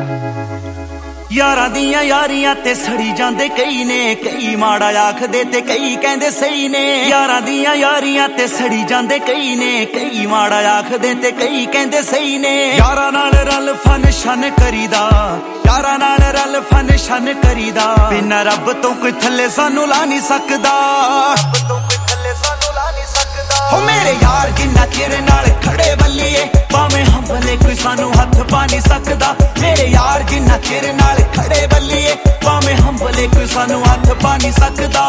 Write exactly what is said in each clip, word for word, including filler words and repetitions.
यारां दियां यारियां ते सड़ी जांदे कई ने, कई माड़ा आखदे ते कई कहंदे सही ने। यारां दियां यारियां ते सड़ी जांदे कई ने, कई माड़ा आखदे ते कई कहंदे सही ने। यारां नाल रल फन शन करीदा, यारां नाल रल फन शन करीदा, बिना रब तो कोई थल्ले सानू ला नहीं सकदा। रब तो कोई थल्ले सानू ला नहीं सकदा। हो मेरे यार जिन्ना चिर नाल खड़े बल्लीए, भावें हंभले कोई सानू हथ पा नहीं सकदा। मेरे यार जिन्ना चिर नाल खड़े बल्लीए, भावें हंभले कोई सानू हथ पा नहीं सकदा।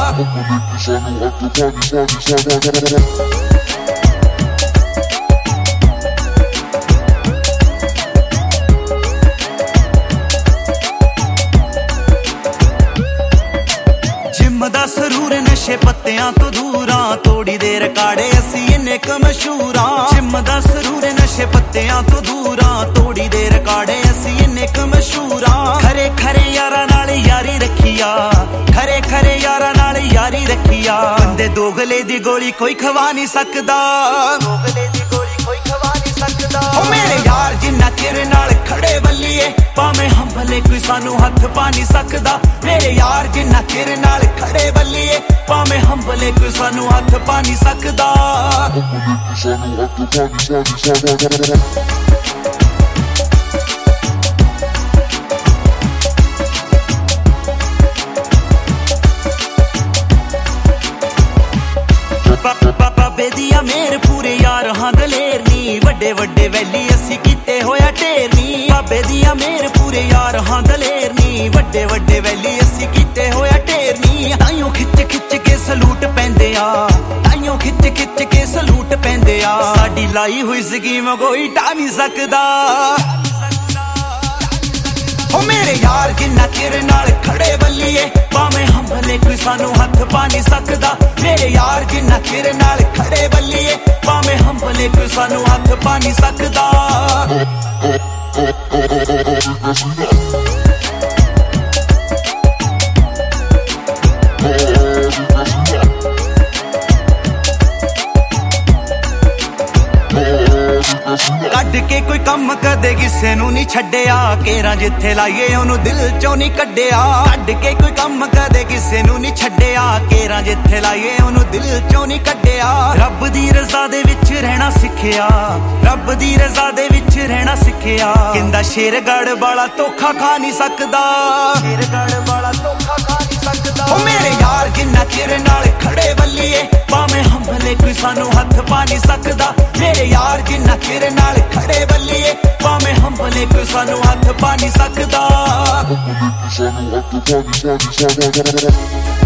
जिम दा सरूर नशे पत्तियां तो दूरां, थोड़ी देर काड़े असी इन्ने क मशहूरां। जिम दा सरूर नशे पत्तियां तो दूरां, थोड़ी देर काड़े असी इन्ने क मशहूरां। खरे खरे यारां नाल यारी रखिया, खरे खरे यारां नाल यारी रखिया, बंदे दोगले दी गोली कोई खवा नहीं सकदा। दोगले दी गोली कोई खवा नहीं सकदा। ओ मेरे यार जिन्ना चिर नाल खड़े बल्लीए, भावें हंभले कोई सानू हथ पा नहीं सकदा। मेरे यार जिन्ना चिर नाल खड़े बल्लीए, भावें हंभले कोई सानू हथ पा नहीं सकदा। बाबे दिया मेर पूरे यार हां दलेर नी, वड्डे वड्डे वैली असी कीते होया ढेर नी। बाबे दिया मेर पूरे यार हां दलेर नी, वड्डे वड्डे वैली असी कीते होया ढेर नी। ताइयों खिच खिच के सलूट पैंदे आ, ताइयों खिच खिच के सलूट पैंदे आ, साडी लाई हुई स्कीम कोई टा नहीं सकदा। ओ मेरे यार जिन्ना चिर नाल खड़े बल्लीए, भावें हंभले कोई सानू हथ पा नहीं सकदा। मेरे यार जिन्ना चिर नाल खड़े बल्लीए, भावें हंभले कोई सानू हथ पा नहीं सकदा। कड के कोई कम कदे किसे नू नहीं छड्डिया, केरा जिथे लाइए ओनू दिल चों नहीं कड्डिया। कड के कोई कम कदे किसे नू नहीं छड्डिया, केरा जिथे लाइए ओनू दिल चों नहीं कड्डिया। रब दी रज़ा दे विच रहना सिखिया, रब दी रज़ा दे विच रहना सिखिया, किंदा शेर गढ़ वाला धोखा खा नहीं सकदा। शेर गढ़ वाला धोखा खा नहीं सकदा। ओ मेरे यार जिन्ना चिर नाल खड़े बल्लीए, भावें हंभले कोई सानू हथ पा नहीं सकदा। मेरे यार जिन्ना चिर नाल खड़े बल्लीए, भावें हंभले कोई सानू हथ पा नहीं सकदा।